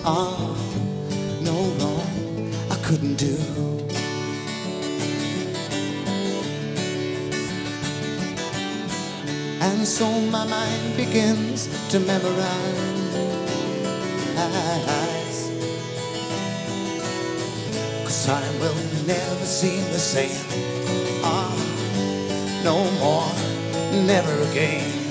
Ah, no wrong I couldn't do. And so my mind begins to memorize, 'cause time will never seem the same. Ah, no more, never again.